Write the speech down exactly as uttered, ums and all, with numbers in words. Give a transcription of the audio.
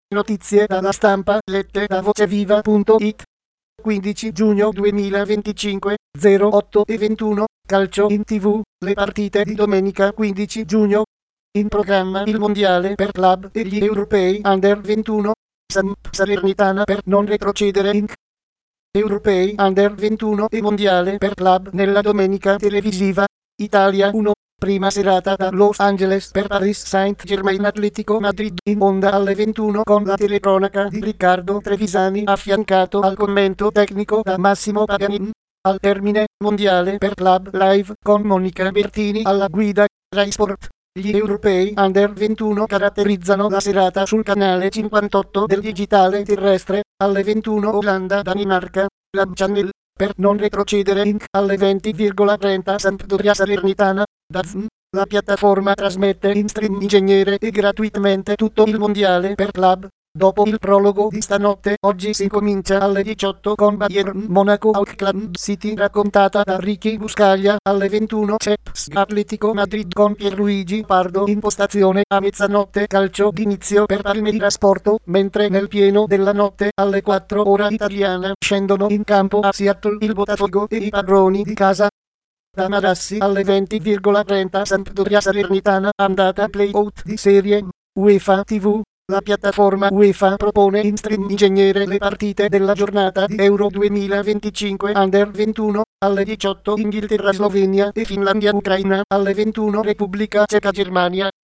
Notizie dalla stampa lette da voceviva punto it. quindici giugno duemilaventicinque, zero otto e ventuno, calcio in tv, le partite di domenica quindici giugno. In programma il mondiale per club e gli europei under ventuno. Samp Salernitana per non retrocedere in europei under ventuno e mondiale per club nella domenica televisiva. Italia uno. Prima serata da Los Angeles per Paris Saint-Germain Atletico Madrid in onda alle ventuno con la telecronaca di Riccardo Trevisani affiancato al commento tecnico da Massimo Paganin. Al termine, mondiale per club live con Monica Bertini alla guida, Rai Sport. Gli europei under ventuno caratterizzano la serata sul canale cinquantotto del digitale terrestre, alle ventuno Olanda-Danimarca, la Channel, per non retrocedere in alle venti e trenta Sampdoria Salernitana. D A Z N, la piattaforma trasmette in stream ingegnere e gratuitamente tutto il mondiale per club. Dopo il prologo di stanotte, oggi si comincia alle diciotto con Bayern Monaco Auckland City raccontata da Ricky Buscaglia, alle ventuno c'è P S G Atletico Madrid con Pierluigi Pardo in postazione, a mezzanotte calcio d'inizio per Palmeiras Porto, mentre nel pieno della notte alle quattro ora italiana scendono in campo a Seattle il Botafogo e i padroni di casa. Da Marassi alle venti e trenta Sampdoria Salernitana andata play-out di serie UEFA tivù. La piattaforma UEFA propone in stream ingegnere le partite della giornata di Euro duemilaventicinque under ventuno, alle diciotto Inghilterra Slovenia e Finlandia Ucraina, alle ventuno Repubblica Ceca Germania.